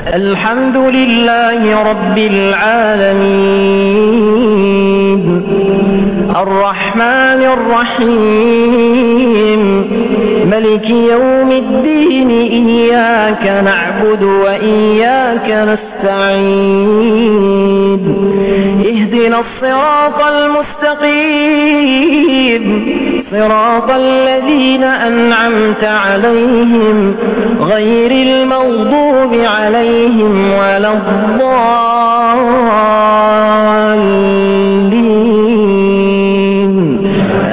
الحمد لله رب العالمين الرحمن الرحيم ملك يوم الدين إياك نعبد وإياك نستعين اهدنا الصراط المستقيم صراط الذين أنعمت عليهم غير المغضوب عليهم ولا الضالين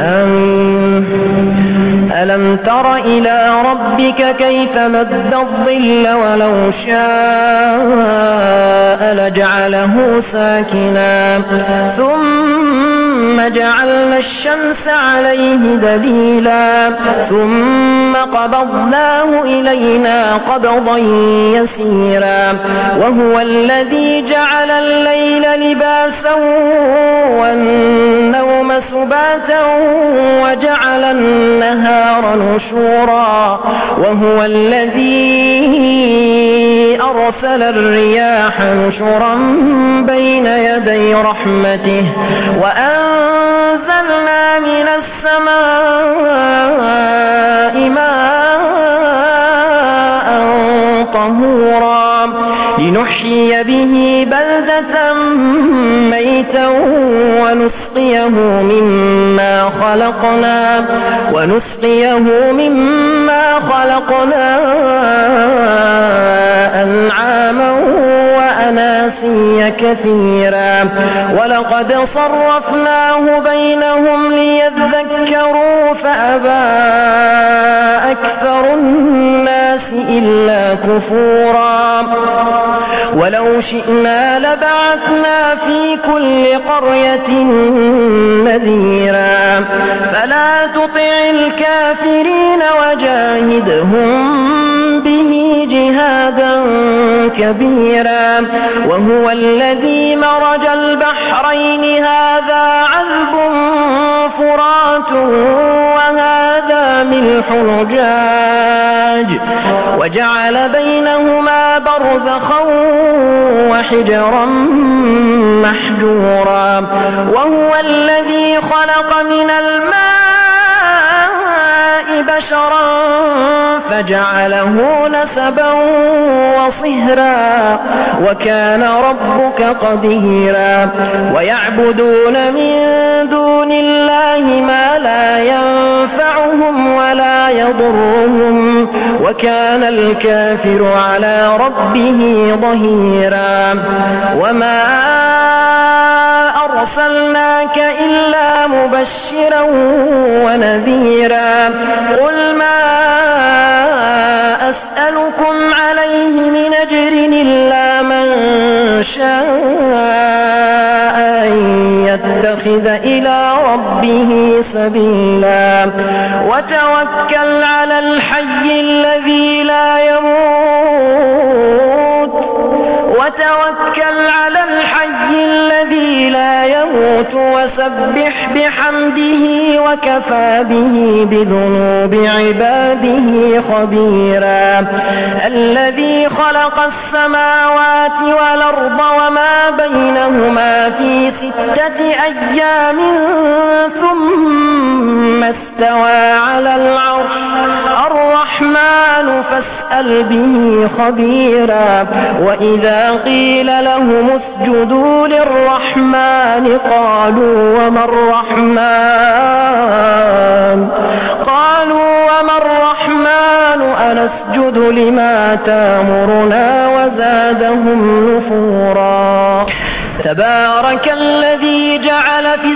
ألم تر إلى ربك كيف مد الظل ولو شاء لجعله ساكنا ثم جعلنا الشمس عليه دليلا ثم قبضناه إلينا قبضا يسيرا وهو الذي جعل الليل لباسا والنوم سباتا وجعل النهار نشورا وهو الذي أرسل الرياح نشرا بين يدي رحمته وأنزلنا من السماء ماء طهورا لنحيي به بلدة ميتا ونسقيه مما خلقنا أنعاما وأناسيا كثيرا ولقد صرفناه بينهم ليذكروا فأبى أكثر الناس إلا كفورا ولو شئنا لبعثنا في كل قرية نذيرا فلا تطع الكافرين وجاهدهم به جهادا كبيرا وهو الذي مرج البحرين هذا عذب فرات وهذا ملح أجاج وجعل بينهما برزخا وحجرا محجورا وهو الذي خلق من الماء بشرا فجعله نسبا وصهرا وكان ربك قديرا ويعبدون من دون الله ما لا ينفعهم ولا يضرهم وكان الكافر على ربه ظهيرا وما أرسلناك إلا مبشرا ونذيرا قل ما أسألكم عليه من أجر إلا من شاء أن يتخذ إلى ربه سبيلا وتوكل على الحي الذي لا يموت وسبح بحمده وكفى به بذنوب عباده خبيرا الذي خلق السماوات والأرض وما بينهما في 6 أيام ثم استوى على العرش الرحمن فاسأل به خبيرا وإذا قيل لهم اسجدوا للرحمن قالوا وما الرحمن أنسجد لما تامرنا وزادهم نفورا تبارك الذي جعل في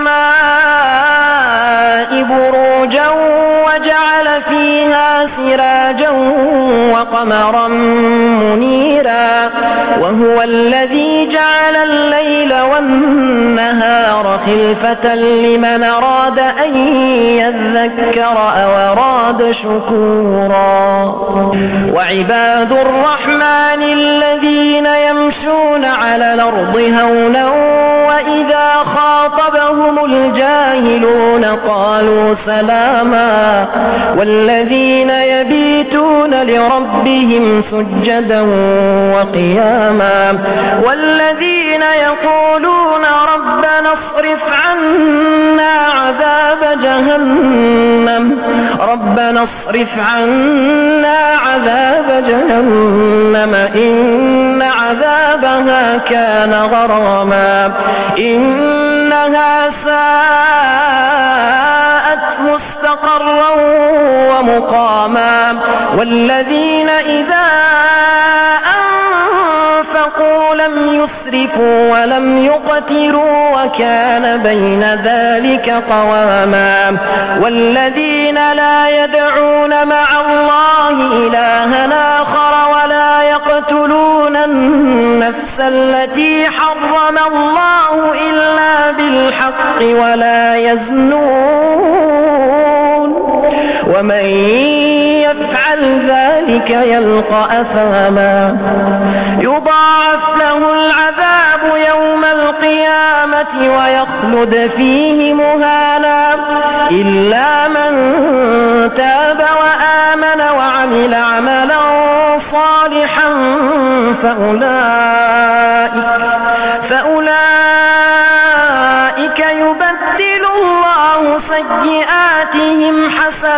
السماء بروجا وجعل فيها سراجا وقمرا منيرا وهو الذي جعل الليل والنهار خلفة لمن أراد أن يذكر أو أراد شكورا وعباد الرحمن الذين يمشون على الأرض هونا وإذا خاطبهم الجاهلون قالوا سلاما والذين يبيتون لربهم لربهم سجدا وقياما والذين يقولون ربنا اصرف عنا عذاب جهنم إن عذابها كان غراما إنها ساءت مستقرا ومقاما والذين إذا أنفقوا لم يسرفوا ولم يقتروا وكان بين ذلك قواما والذين لا يدعون مع الله إلها آخر ولا يقتلون النفس التي حرم الله إلا بالحق ولا يزنون ومن يفعل ذلك يلقى أثاما يضاعف له العذاب يوم القيامة ويخلد فيه مهانا إلا من تاب وآمن وعمل عملا صالحا فأولئك يبدل الله سيئاتهم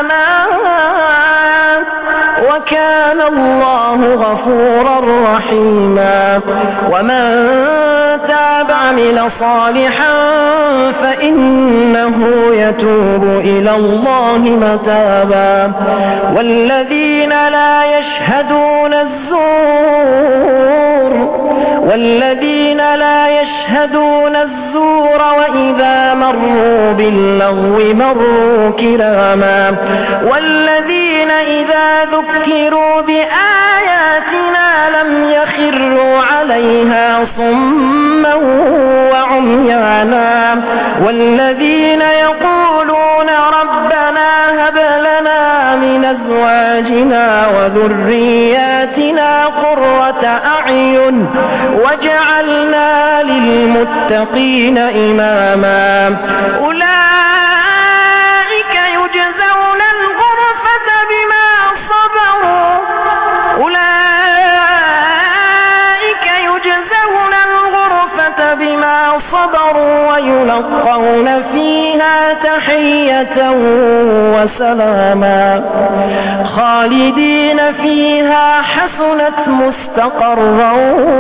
حسنات وكان الله غفورا رحيما ومن تاب وعمل صالحا فإنه يتوب إلى الله متابا والذين لا يشهدون الزور وإذا مروا باللغو مروا كراما والذين إذا ذكروا بآياتنا لم يخروا عليها صما وعميانا والذين يقولون ربنا هب لنا من أزواجنا وذرياتنا قرة أعين واجعلنا للمتقين إماما أولئك يجزون الغرفة بما صبروا ويلقون فيها تحية وسلاما خالدين فيها حسنت مستقرا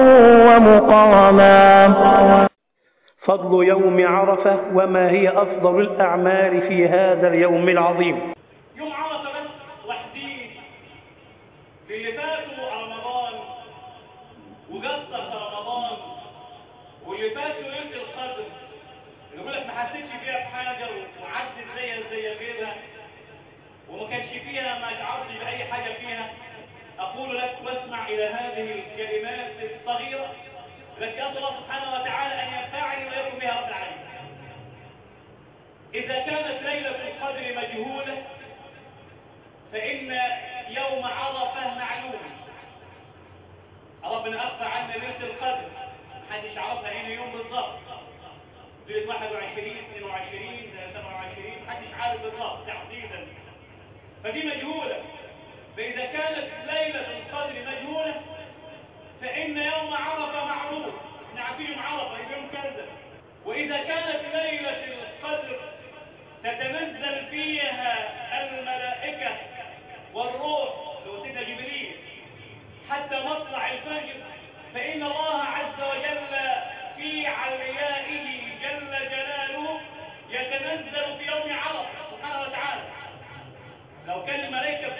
ومقاما. فضل يوم عرفة وما هي أفضل الأعمال في هذا اليوم العظيم. يوم عرفة بس وحدين اللي فاتوا رمضان وقصر رمضان واللي فاتوا ليلة القدر اللي يقول لك ما حسيتش فيها بحاجة وعدت زي غيرها وما كانش فيها ما شعرتش بأي حاجة فيها. أقول لك واسمع إلى هذه الكلمات الصغيرة التي أسأل الله سبحانه وتعالى أن ينفعني ويكون بها رب العالمين. إذا كانت ليلة القدر مجهولة فإن يوم عرفة معلوم. ربنا أخفى عنا ليلة القدر محدش عرفها أين يوم بالضبط. ليلة 21 22 27 محدش عارف بالضبط تحديدا. فدي مجهولة. فإذا كانت ليلة القدر مجهولة فإن يوم عرفة معروف. احنا عارفين يوم عرفة يوم كذا. وإذا كانت ليلة القدر تتنزل فيها الملائكة والروح لسيدنا جبريل حتى مطلع الفجر فإن الله عز وجل في عليائه جل جلاله يتنزل في يوم عرفة سبحانه وتعالى. لو كان الملائكة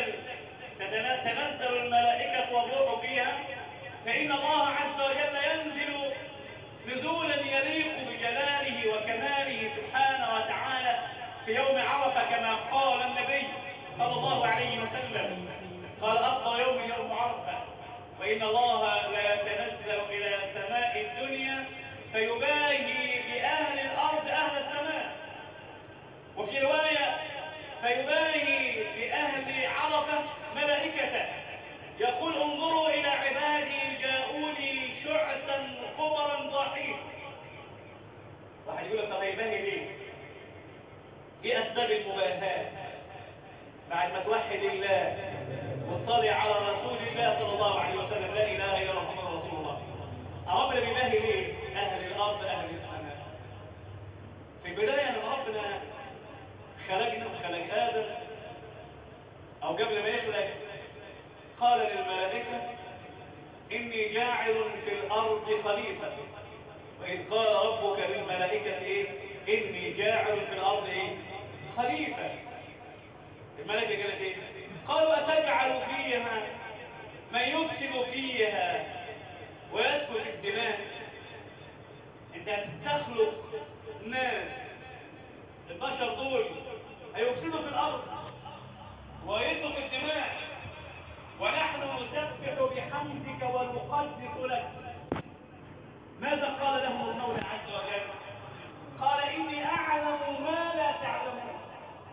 تنزل الملائكة والروح فيها فإن الله عز وجل ينزل نزولا يليق بجلاله وكماله سبحانه وتعالى في يوم عرفة كما قال النبي صلى الله عليه وسلم قال أفضل يوم عرفة وإن الله لا يتنزل إلى سماء الدنيا فيباهي بأهل الأرض أهل السماء. وفي رواية فيباهي بأهل عرفة ملائكته يقول انظروا إلى عبادي جاءوني شعثا قبرا ضاحين. واحد يقول لك طب يباهي ليه؟ ايه أسباب المباهاة؟ بعد ما توحد الله مطلع على رسول الله صلى الله عليه وسلم، لا اله الا الله محمد رسول الله. ربنا بيباهي ليه؟ اهل الارض اهل السماء. في البدايه لما ربنا خلقنا وخلق ادم، او قبل ما يخلق قال للملائكه اني جاعل في الارض خليفه. واذ قال ربك للملائكه ايه؟ اني جاعل في الارض ايه؟ خليفه. الملائكه قالت ايه؟ قالوا اتجعل فيها من يفسد فيها ويسفك الدماء. انت تخلق ناس البشر دول هيفسدوا في الارض ويسفك الدماء، ونحن نسبح بحمدك ونقدس لك. ماذا قال لهم المولى عز وجل؟ قال اني اعلم ما لا تعلمون.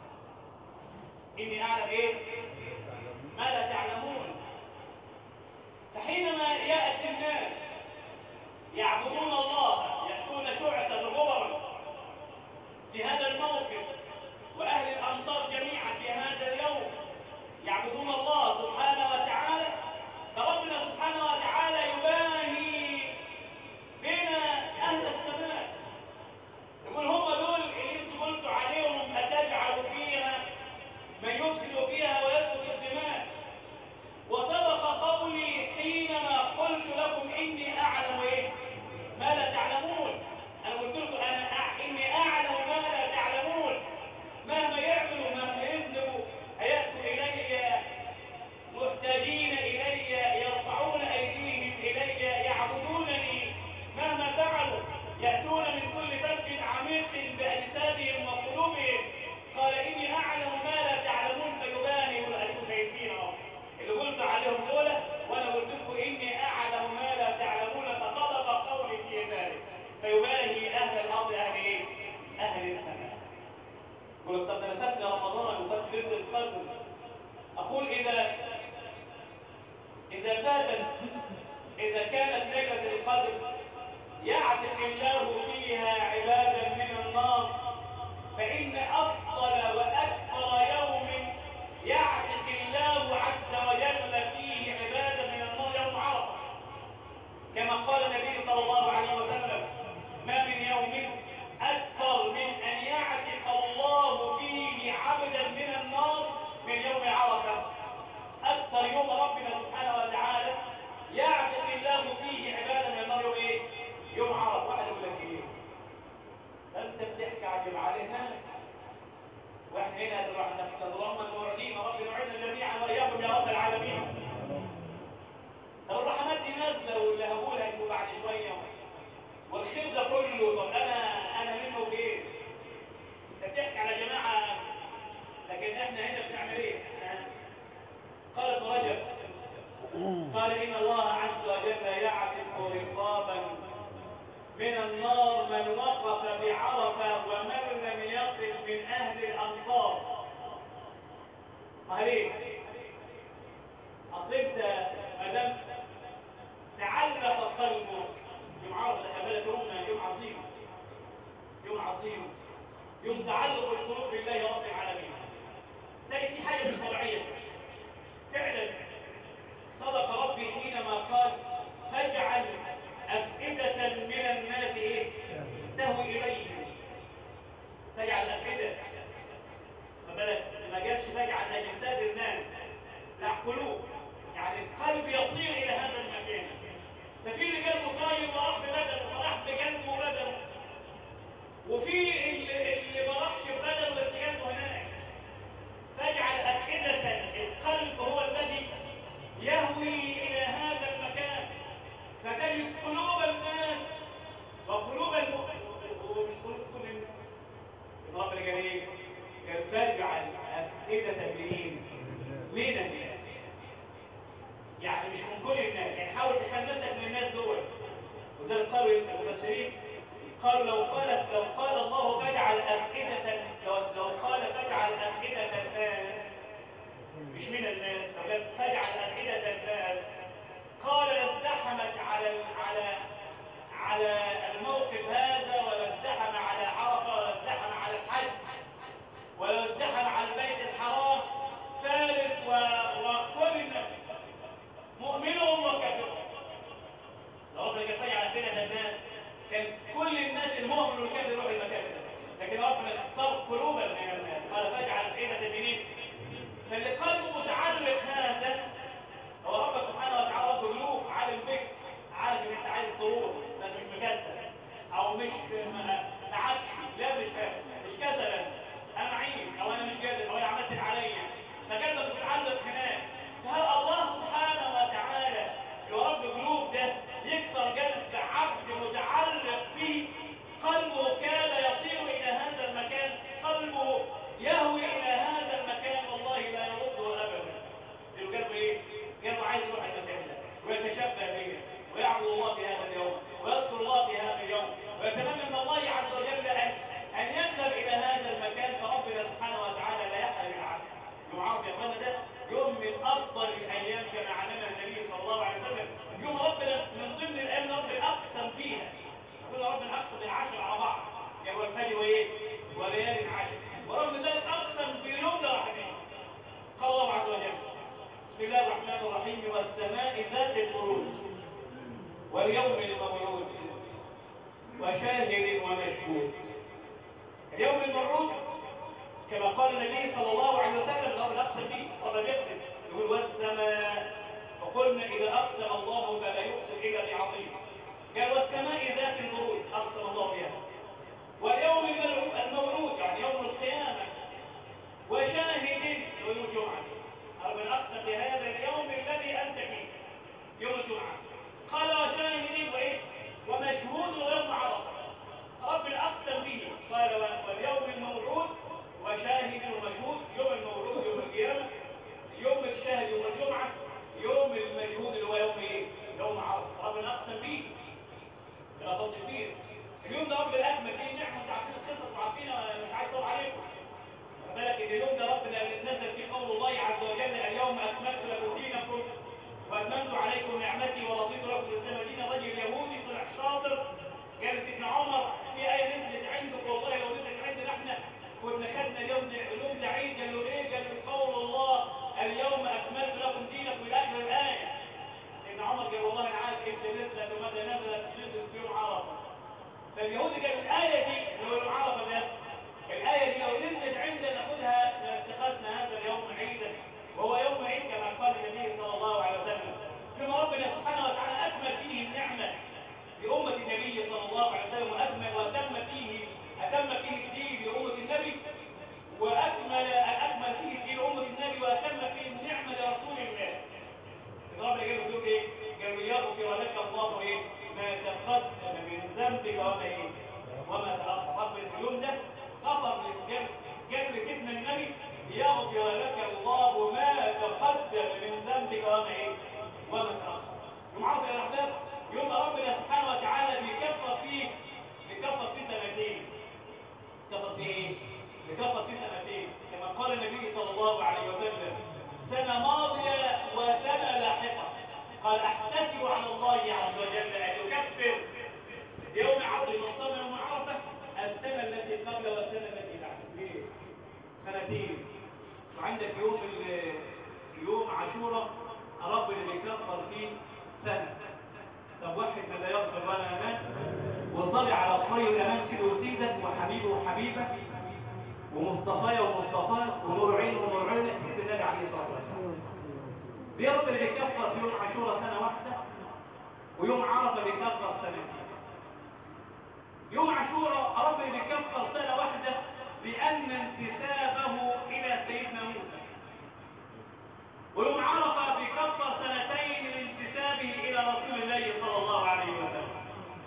اني اعلم ايه؟ ما لا تعلمون. فحينما ياتي الناس يعبدون الله، ياتون شعثا غبرا في هذا الموقف، واهل الامصار جميعا في هذا اليوم يعبدون الله سبحانه وتعالى، فربنا سبحانه وتعالى يباهي بين اهل السماء، يقول هم دول اللي انتم قلتوا عليهم اتجعل فيها من يفسد فيها ويسفك الدماء. وسبق قولي حينما قلت لكم اني اعلم ايه؟ ما لا تعلمون. انا قلت لكم اني اعلم ما لا تعلمون. مهما يعملوا مهما يذنبوا هياتوا الي محتاجين الي، يرفعون ايديهم الي، يعبدونني مهما فعلوا، ياتون من كل فج عميق باجسادهم وقلوبهم. قال اني اعلم ما لا تعلمون فيباهي المشركين اللي قلت عليهم دول، وانا قلت لكم اني اعلم ما لا تعلمون فصدق قولي في ذلك. فيباهي اهل الارض اهل ايه؟ اهل السماء. يقول طب نسبنا رمضان وقد ليله القدر. اقول اذا فاتت، اذا كانت ليله القدر يعتق الله فيها عبادا من النار، فإن أفضل وأكثر يوم يعتق الله عز وجل فيه عبادا من النار يوم عرفة، كما قال النبي صلى الله عليه وسلم ما من يوم أكثر من أن يعتق الله فيه عبدا من النار من يوم عرفة. أكثر يوم ربنا سبحانه وتعالى يعتق الله فيه عبادا من النار يوم إيه؟ يوم عرفة. واحد يقول لك إيه؟ أنت بتحكي عجب علينا واحنا هنا نروح نتضرم الموعدين، رب نوعدنا جميعا وإياكم يا رب العالمين. لو الرحمات دي نازله واللي هقولها انتوا بعد شويه والخير ده كله، طب انا منه بايه؟ انت بتحكي على جماعه، لكن احنا هنا بنعمل ايه؟ قال ابن رجب قال ان الله عز وجل يعتق رقابا من النار من وقف بعرفه ومن لم يقف من اهل الامصار. ليه؟ اصل انت ما دام تعلق قلبه يوم عرفه، خلي بالك يوم عظيم، يوم عظيم، يوم تعلق القلوب بالله رب العالمين. تجد في حاجه مش طبيعيه فعلا. صدق ربي حينما قال فاجعل أفئدة من الناس ايه؟ تهوي إليهم. فاجعل أفئدة، فبالك ما جابش فاجعل أجساد الناس، لا قلوب، يعني القلب يصير إلى هذا المكان. ففي اللي قلبه طيب وراح ببدنه وراح بقلبه وبدنه، وفي اللي ما راحش ببدنه بس قلبه هناك. فاجعل أفئدة، القلب هو الذي يهوي إلى هذا المكان، فتجد قلوب الناس وقلوب المؤمنين ومش قلوب كل الناس. الرب الجليل كان فاجعل أفئدة من الناس، يعني مش من كل الناس، يعني حاول تخلصك من الناس دول. وده قالوا المفسرين قالوا لو قال الله فاجعل أفئدة، لو قال فاجعل أفئدة الناس مش من الناس، لو فاجعل أفئدة الناس قال ازدحمت على الموقف هذا، ولا ازدحم على عرفه، ولا ازدحم على الحج، ولا ازدحم على البيت الحرام ثالث وكل الناس أفئدة الناس كان كل الناس المؤمن والكافر يروح المكان ده، لكن ربنا اختار قلوبا من الناس قال فاجعل أفئدة الدين، فاللي قلبه متعلق هذا هو رب سبحانه وتعالى رب قلوب عالم بك، عارف ان انت عايز تروح بس مش مكسل او مش تعبش، لا مش كسلا، انا معين او انا مش قادر او انا عملت اللي عليا، فقلبك متعلق هناك. فهل الله سبحانه وتعالى يا رب قلوب ده يكسر قلب عبد متعلق فيه، قلبه كاد يصير الى هذا المكان، قلبه يهوي الى هذا المكان، والله لا يرده ابدا. قلبه ايه؟ قلبه عايز يروح المكان ده ويتشبه به ويعبد الله في هذا اليوم ويذكر الله في هذا اليوم ويتمنى من الله عز وجل ان يذهب الى هذا المكان، فربنا سبحانه وتعالى لا يحرم العبد. يوم عرفه يا اخوانا ده يوم من افضل الايام كما علمنا النبي صلى الله عليه وسلم، يوم ربنا من ضمن الايام اللي ربنا اقسم فيها، يقول ربنا اقسم العشر على بعض يعني والفجر وايه وليالي عشر، ورغم ذلك اقسم في يوم واحد. قال الله عز وجل بسم الله الرحمن الرحيم والسماء ذات البروج واليوم الموعود وشاهد ومشهود. اليوم الموعود كما قال النبي صلى الله عليه وسلم الله الاقسم به طبعا يقسم يقول والسماء، وقلنا اذا اقسم الله فلا يقسم الا بعظيم، قال والسماء ذات البروج اقسم الله بها، واليوم الموعود يعني يوم القيامه، وشاهد يوم الجمعه، ربنا اقسم بهذا اليوم الذي انت فيه يوم الجمعه، قال وشاهد وايه ومشهود ويوم عرفه، ربنا اقسم به قال واليوم الموعود وشاهد ومشهود، يوم الموعود يوم القيامه، يوم الشاهد يوم الجمعه، يوم المشهود اللي هو يوم ايه يوم عرفه، ربنا اقسم به لا فضل كبير. اليوم ده رب الاكمل فيه نعمه وعارفين القصص وعارفينها مش عايز اطول عليكم، بالك ان اليوم ده ربنا نزل فيه قول الله عز وجل اليوم اكملت لكم دينكم واتممت عليكم نعمتي ورضيت لكم الاسلام دينا. رجل يهودي طلع شاطر قال سيدنا عمر في ايه نزلت عندك والله لو نزلت عندنا احنا كنا خدنا اليوم ده عيد. قال له ايه؟ قال له قول الله اليوم اكملت لكم دينكم الى اخر الايه. سيدنا عمر قال والله انا عارف كيف نزلت ومتى نزلت في يوم عرفه. فاليهودي قال الايه دي اللي هو يوم عرفه ده، الآية دي لو نزلت عندنا ناخدها لاتخاذنا هذا اليوم عيدا، وهو يوم عيد كما قال النبي صلى الله عليه وسلم، ثم ربنا سبحانه وتعالى أكمل فيه النعمة لأمة النبي صلى الله عليه وسلم، وأتم فيه الدين لأمة النبي، أكمل فيه الدين لأمة النبي، وأتم فيه النعمة لرسول الله. ربنا قال له ايه؟ قال له يغفر لك الله ايه؟ ما تقدم من ذنبك وما تأخر. رب اليوم ده غفر للجبر كتم النبي يغفر لك الله ما تقدم من ذنبك وما تأخر. يوم عرفه يا احباب يوم ربنا سبحانه وتعالى بيكفر فيه سنتين. كفر فيه ايه؟ بكفر فيه سنتين كما قال النبي صلى الله عليه وسلم سنة ماضية وسنة لاحقة. قال احتسب على الله عز وجل ان يكفر يوم عبد المطلب يوم عرفه السنة التي قبل والسنة التي بعد. ليه؟ سنتين. وعندك يوم عاشوراء رب اللي بيكفر فيه سنة. طب واحد ما لا يغفر ولا امان وصلي على الخير الامان كده وسيدك وحبيبه وحبيبك ومصطفى ومصطفى ونور عين ونور عين سيد النبي عليه الصلاه والسلام. دي رب اللي بيكفر في يوم عاشوراء سنة واحدة، ويوم عرفه بيكفر سنتين. يوم عاشوراء رب اللي بيكفر سنة واحدة بأن انتسابه إلى سيدنا موسى، ويوم عرفه بيكفر سنتين لانتسابه إلى رسول الله صلى الله عليه وسلم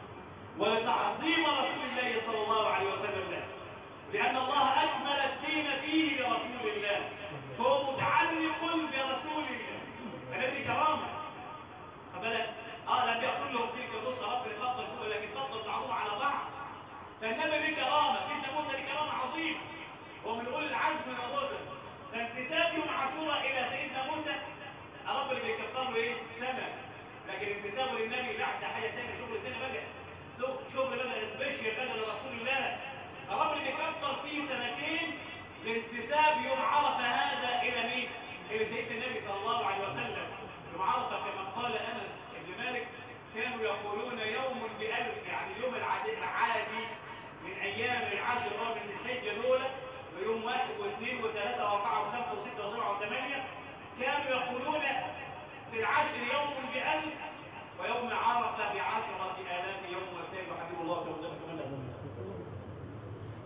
ولتعظيم رسول الله صلى الله عليه وسلم له، لأن الله أكمل الدين فيه لرسول الله، فهو متعلق برسول الله. فهذه كرامة. فبالك لم يقل لهم تلك الرسل رب يفضل لكن فضل بعضهم على بعض. فالنبي ليه كرامة، سيدنا موسى ليه كرامة عظيمة، ومن أولي العزم من الرسل. فانتساب يوم عاشوراء إلى سيدنا موسى رب اللي بيكفر له ايه؟ سنة. لكن انتسابه للنبي لا، ده حاجة ثانية، شغل ثاني بقى، شغل بقى سبيشال بقى لرسول الله. رب اللي بيكفر فيه سنتين لانتساب يوم عرفه هذا إلى مين؟ إلى سيدنا النبي صلى الله عليه وسلم. يوم عرفه كما قال أنس بن مالك كانوا يقولون يوم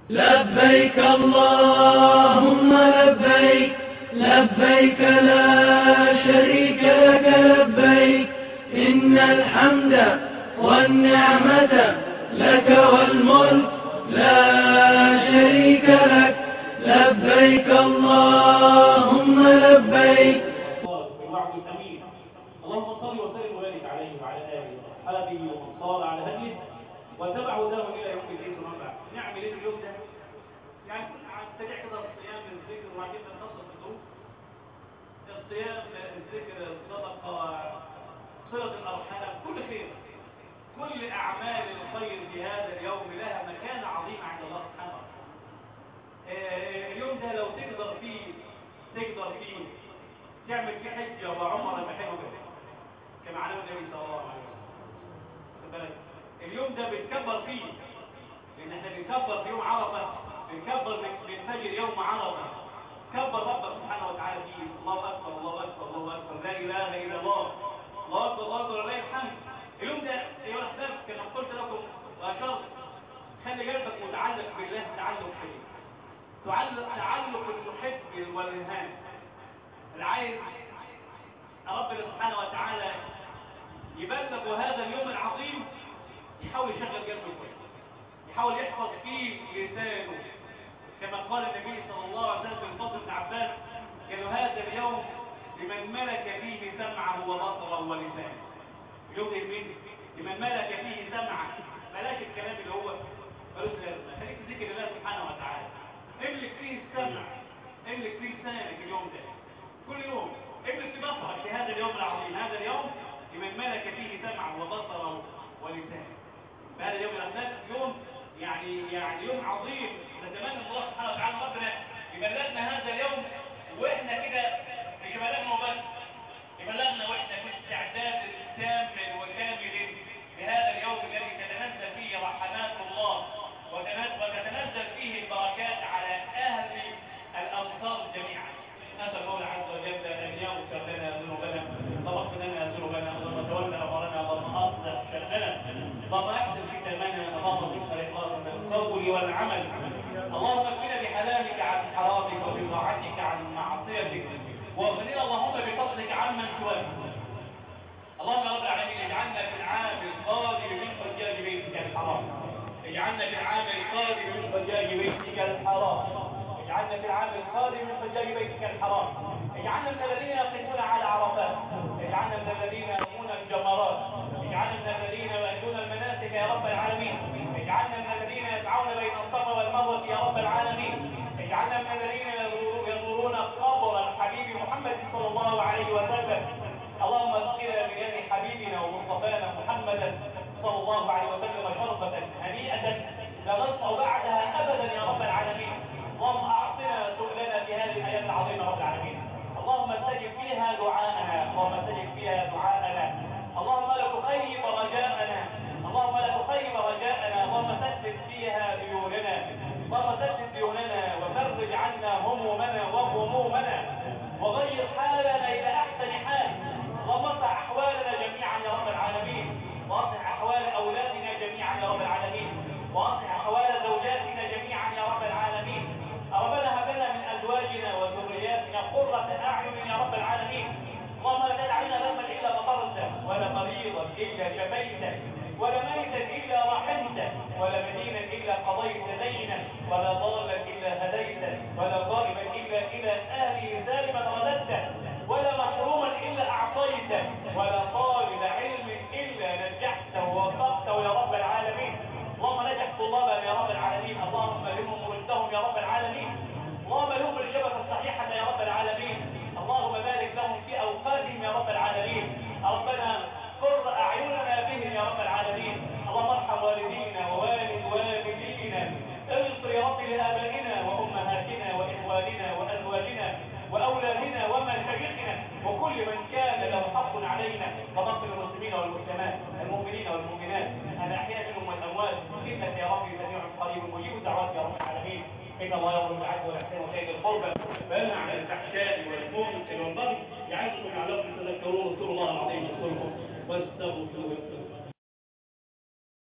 لبيك اللهم لبيك لبيك لا شريك لك لبيك إن الحمد والنعمة لك والملك لا شريك لك لبيك اللهم لبيك. الوعد الأمين. اللهم صل وسلم وبارك عليه وعلى آله وأصحابه ومن صار على هديه واتبع هداه إلى يوم الدين. ثم بعد نعمل إيه اليوم ده؟ يعني تبع كده الصيام الذكر وبعدين نخصص الظروف. الصيام الذكر الصدقة صلة الأرحام كل خير، كل أعمال الخير في هذا اليوم لها مكانة عظيمة عند الله سبحانه وتعالى. اليوم ده لو تقدر فيه تعمل فيه حجة وعمرة بحلو جدا كما علم النبي صلى الله عليه وسلم. اليوم ده بنكبر فيه، لأن احنا بنكبر في يوم عرفة، بنكبر من فجر يوم عرفة، كبر ربك سبحانه وتعالى فيه. الله أكبر الله أكبر الله أكبر لا إله إلا الله، الله أكبر الله أكبر ولله الحمد. اليوم ده أيها الأحباب كما قلت لكم وأشرت، خلي قلبك متعلق بالله تعلق شديد، تعلق المحب والإلهام. العايز ربنا سبحانه وتعالى يبلغ هذا اليوم العظيم يحاول يشغل قلبه كويس، يحاول يحفظ فيه لسانه كما قال النبي صلى الله عليه وسلم في الفضل بن عباس قالوا هذا اليوم لمن ملك فيه سمعه وبصره ولسانه. اليوم ده لمن ملك فيه سمعه، بلاش الكلام اللي هو ملوش لازمه، خليك تذكر الله سبحانه وتعالى. املك فيه السمع، املك فيه لسانك اليوم ده كل يوم، املك في بصرك في هذا اليوم العظيم. هذا اليوم لمن ملك فيه سمعه وبصره ولسانه. فهذا اليوم الأحباب يوم يعني يوم عظيم، نتمنى الله سبحانه وتعالى ربنا يبلغنا هذا اليوم واحنا كده مش يبلغنا وبس، يبلغنا واحنا في استعداد التام والكامل لهذا اليوم الذي تتنزل فيه رحمات الله وتتنزل فيه البركات على أهل الأمصار جميعا. نسأل الله عز وجل أن يغفر لنا ذنوبنا، اللهم اغفر لنا ذنوبنا، اللهم تولى أمرنا، اللهم أصلح شأننا، اللهم احسن ختامنا، اللهم ارزقنا الإخلاص من القول والعمل، اللهم اكفنا بحلالك عن حرامك وبطاعتك عن معصيتك، واغفرنا اللهم بفضلك عمن سواك. اللهم رب العالمين اجعلنا في العام القادم من حجاج بيتك الحرام، اجعلنا في العام القادم من حجاج بيتك الحرام، اجعلنا في العام القادم من حجاج بيتك الحرام، اجعلنا من الذين يقفون على عرفات، اجعلنا من الذين يرمون الجمرات، اجعلنا من الذين يؤدون المناسك يا رب العالمين، اجعلنا من الذين يسعون بين الصفا والمروة يا رب العالمين، اجعلنا من الذين يزورون قبر الحبيب محمد صلى الله عليه وسلم. اللهم اسقنا من يد حبيبنا ومصطفانا محمدا صلى الله عليه وسلم شربة هنيئة لا نصنع بعدها ابدا يا رب العالمين. اللهم اعطنا سؤلنا في هذه الايام العظيمه رب العالمين، اللهم استجب فيها دعاءنا، اللهم استجب فيها دعاءنا، اللهم لا تخيب رجاءنا، اللهم لا تخيب رجاءنا، اللهم سدد فيها ديوننا، اللهم سدد ديوننا وفرج عنا همومنا وغمومنا وغير حالنا الى احسن حال. اللهم اصلح احوالنا جميعا يا رب العالمين، واصلح احوال اولادنا جميعا يا رب العالمين، واصلح احوال زوجاتنا جميعا يا رب العالمين. ربنا هب لنا من ازواجنا وذرياتنا قرة اعين يا رب العالمين. اللهم لا تدع لنا ذنبا الا غفرته، ولا مريضا الا شفيته، ولا ميتا الا رحمته، ولا مدينا الا قضيت دينا، ولا ضالا الا هديته، ولا غائبا الا الى اهله سالما رددته، ولا محروما الا اعطيته، ولا طالب علم الا نجحته ووفقته يا رب العالمين. اللهم نجح طلابنا يا رب العالمين، اللهم لهم ردهم يا رب العالمين، اللهم لهم الاجابه الصحيحه يا رب العالمين، اللهم بارك لهم في اوقاتهم يا رب العالمين. ربنا قر اعيننا بهم يا رب العالمين. اللهم ارحم والدينا ووالد والدينا، اغفر يا رب لابائنا وامهاتنا واخواننا وازواجنا واولادنا ومشايخنا وكل من كان له حق علينا، ومغفر المسلمين والمسلمات المؤمنين والمؤمنات الاحياء منهم والاموات، انك يا رب سميع قريب مجيب الدعوات يا رب العالمين. ان الله يامر بالعدل والاحسان وإيتاء ذي القربى وينهى عن الفحشاء والمنكر والبغي يعظكم لعلكم تذكرون. اذكروا الله العظيم يذكركم واستغفروه